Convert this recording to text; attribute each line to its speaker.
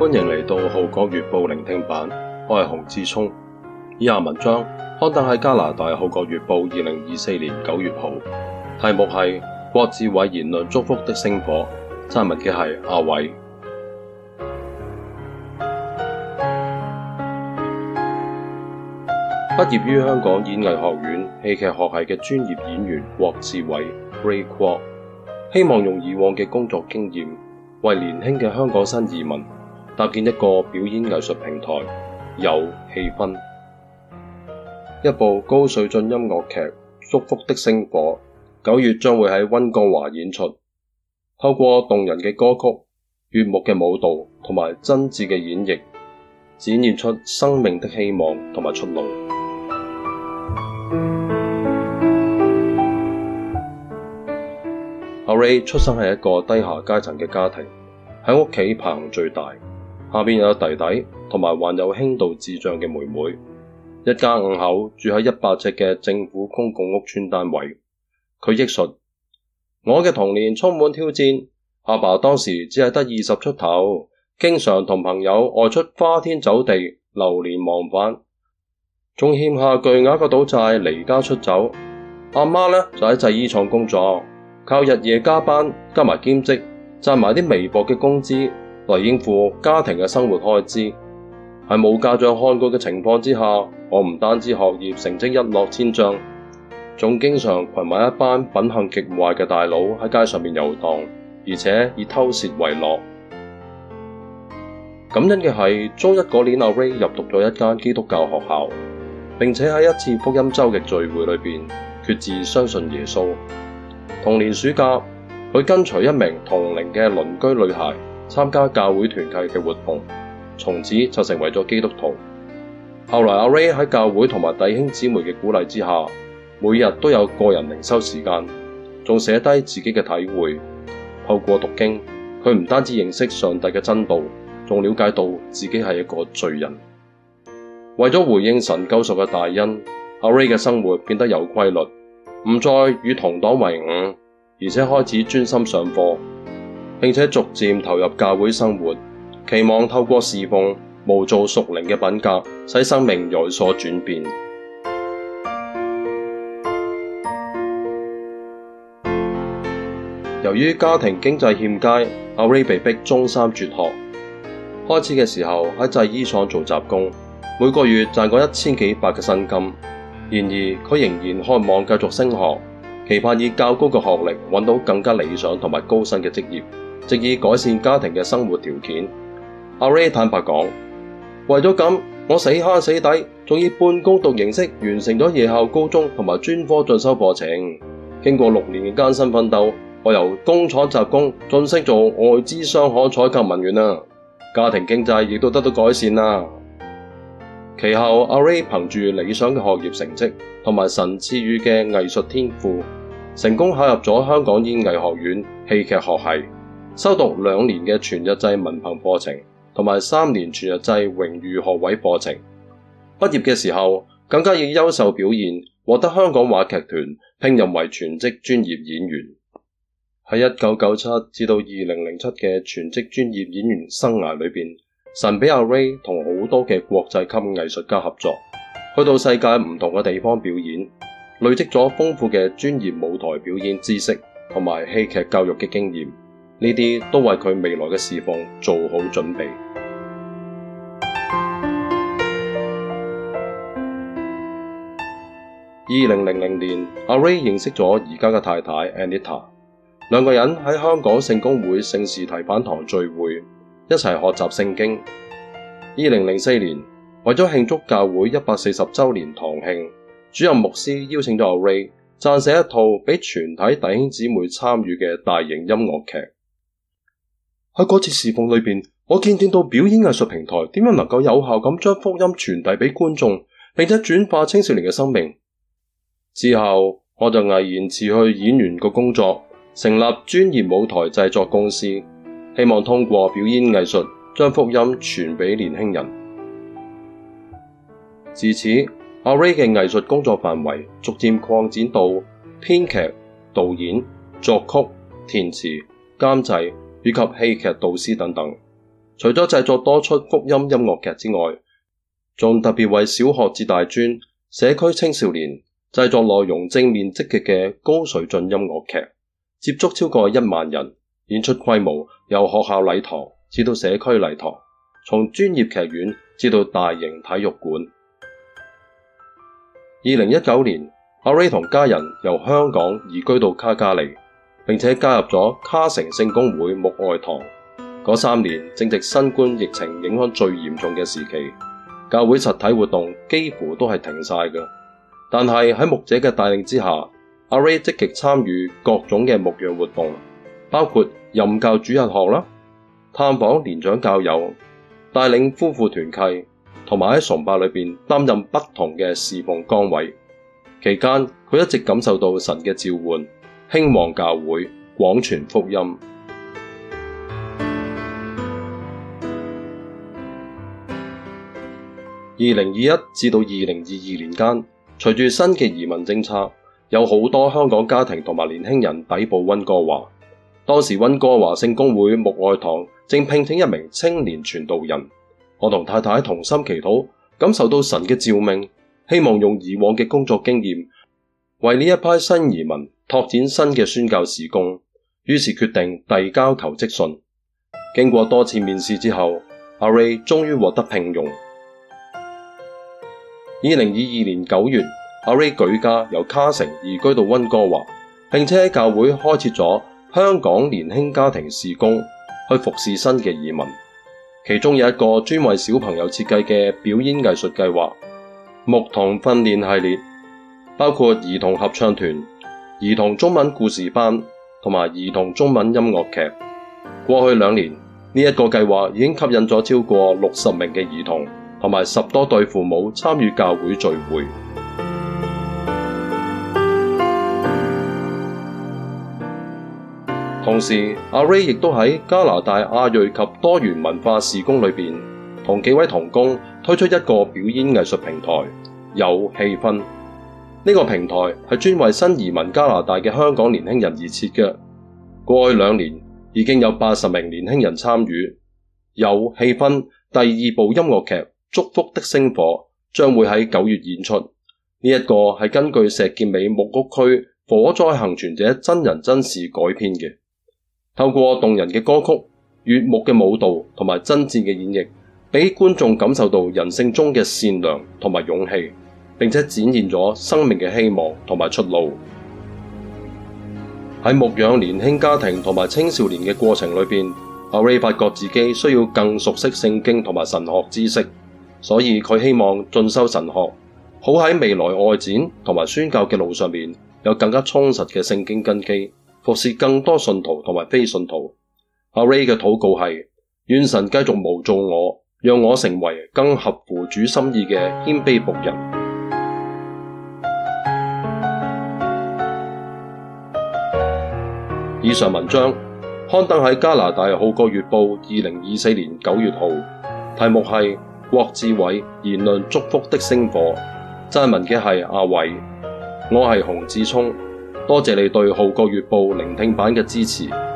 Speaker 1: 歡迎嚟到《號角月報》聆聽版，我係洪志聰。以下文章刊登喺加拿大《號角月報》2024年9月號，題目係郭志偉言論祝福的星火，撰文嘅係阿偉。畢業於香港演藝學院戲劇學系嘅專業演員郭志偉 Ray Kwok， 希望用以往嘅工作經驗，為年輕嘅香港新移民搭建一個表演藝術平台，有氣氛。一部高水準音樂劇《祝福的星火》9月將會喺溫哥華演出，透過動人嘅歌曲、悅目嘅舞蹈同埋真摯嘅演繹，展現出生命的希望同埋出路。阿 Ray 出生喺一個低下階層嘅家庭，喺屋企排行最大，下邊有弟弟同埋患有輕度智障嘅妹妹，一家5口住喺100尺嘅政府公共屋邨單位。佢憶述：我嘅童年充滿挑戰，阿爸當時只係得20出頭，經常同朋友外出花天酒地，流連忘返，仲欠下巨額嘅賭債離家出走。阿媽呢，就喺製衣廠工作，靠日夜加班加埋兼職，賺埋啲微薄嘅工資嚟應付家庭嘅生活開支。喺冇家長看顧嘅情況之下，我唔單止學業成績一落千丈，仲經常群埋一班品行極壞嘅大佬喺街上面遊蕩，而且以偷竊為樂。感恩嘅係，中一嗰年阿 Ray 入讀咗一間基督教學校，並且喺一次福音周嘅聚會裏邊決志相信耶穌。同年暑假，佢跟隨一名同齡嘅鄰居女孩參加教會團契嘅活動，從此就成為咗基督徒。後來阿 Ray 喺教會同埋弟兄姊妹嘅鼓勵之下，每日都有個人靈修時間，仲寫低自己嘅體會。透過讀經，佢唔單止認識上帝嘅真道，仲了解到自己係一個罪人。為咗回應神救贖嘅大恩，阿 Ray 嘅生活變得有規律，唔再與同黨為伍，而且開始專心上課，並且逐漸投入教會生活，期望透過侍奉塑造屬靈嘅品格，使生命有所轉變。由於家庭經濟欠佳，阿 Ray 被逼中3輟學。開始嘅時候喺製衣廠做雜工，每個月賺過1000幾百嘅薪金。然而佢仍然渴望繼續升學，期盼以較高嘅學歷揾到更加理想同埋高薪嘅職業，藉以改善家庭嘅生活條件。阿 Ray 坦白講，為咗咁，我死慳死抵，仲以半工讀形式完成咗夜校高中同埋專科進修課程。經過6年嘅艱辛奮鬥，我由工廠雜工晉升做外資商行採購文員啦，家庭經濟亦都得到改善啦。其後阿 Ray 憑住理想嘅學業成績同埋神賜予嘅藝術天賦，成功考入咗香港演藝學院戲劇學系，修讀2年嘅全日制文憑課程同埋3年全日制榮譽學位課程。畢業嘅時候，更加以優秀表現獲得香港話劇團聘任為全職專業演員。喺1997至到2007嘅全職專業演員生涯裏邊，神俾阿 Ray 同好多嘅國際級藝術家合作，去到世界唔同嘅地方表演，累積咗豐富嘅專業舞台表演知識同埋戲劇教育嘅經驗，呢啲都為佢未來嘅侍奉做好準備。2000年，阿 Ray 認識咗而家嘅太太 Anita， 兩個人喺香港聖公會聖士提反堂聚會，一齊學習聖經。2004年，為咗慶祝教會140週年堂慶，主任牧師邀請咗阿 Ray 撰寫一套俾全體弟兄姊妹參與嘅大型音樂劇。喺嗰次侍奉裏邊，我見證到表演藝術平台點樣能夠有效咁將福音傳遞俾觀眾，並且轉化青少年嘅生命。之後，我就毅然辭去演員個工作，成立專業舞台製作公司，希望通過表演藝術將福音傳俾年輕人。自此，阿 Ray 嘅藝術工作範圍逐漸擴展到編劇、導演、作曲、填詞、監製以及戲劇導師等等。 除咗製作多出福音音樂劇之外，仲特別為小學至大專、社區青少年製作內容正面積極嘅高水準音樂劇，接觸超過1萬人，演出規模由學校禮堂至到社區禮堂，從專業劇院至到大型體育館。2019年，阿 Ray 同家人由香港移居到卡加利，並且加入咗卡城聖公會牧愛堂。嗰3年正值新冠疫情影響最嚴重嘅時期，教會實體活動幾乎都係停晒嘅。但係喺牧者嘅帶領之下，阿 Ray 積極參與各種嘅牧養活動，包括任教主日學啦、探訪年長教友、帶領夫婦團契，同埋喺崇拜裏邊擔任不同嘅侍奉崗位。期間佢一直感受到神嘅召喚，興旺教會，廣傳福音。2021至到2022年間，隨住新嘅移民政策，有好多香港家庭同埋年輕人抵埗溫哥華。當時溫哥華聖公會牧愛堂正聘請一名青年傳道人，我同太太同心祈禱，感受到神嘅召命，希望用以往嘅工作經驗，為呢一批新移民拓展新嘅宣教事工，於是決定遞交求職信。經過多次面試之後，阿 Ray 終於獲得聘用。2022年9月，阿 Ray 舉家由卡城移居到溫哥華，並且喺教會開設咗香港年輕家庭事工，去服侍新嘅移民。其中有一個專為小朋友設計嘅表演藝術計劃，牧童訓練系列，包括兒童合唱團、兒童中文故事班同埋兒童中文音樂劇。過去2年，呢一個計劃已經吸引咗超過60名嘅兒童同埋10多對父母參與教會聚會。同時，阿 Ray 亦都喺加拿大亞裔及多元文化事工裏邊，同幾位同工推出一個表演藝術平台，有氣氛。呢個平台係專為新移民加拿大嘅香港年輕人而設嘅。過去2年已經有80名年輕人參與。有氣氛第2部音樂劇《祝福的星火》將會喺9月演出。呢一個係根據石硤尾木屋區火災幸存者真人真事改編嘅。透過動人嘅歌曲、悅目嘅舞蹈同埋真摯嘅演繹，俾觀眾感受到人性中嘅善良同埋勇氣，並且展現咗生命嘅希望同埋出路。喺牧養年輕家庭同埋青少年嘅過程裏邊，阿 Ray 發覺自己需要更熟悉聖經同埋神學知識，所以佢希望進修神學，好喺未來外展同埋宣教嘅路上面有更加充實嘅聖經根基，服侍更多信徒同埋非信徒。阿 Ray 嘅禱告係：願神繼續模造我，讓我成為更合乎主心意嘅謙卑僕人。以上文章刊登喺加拿大《號角月報》2024年9月號，題目係郭志偉言論祝福的星火，撰文嘅係阿偉。我係洪志聰，多謝你對《號角月報》聆聽版嘅支持。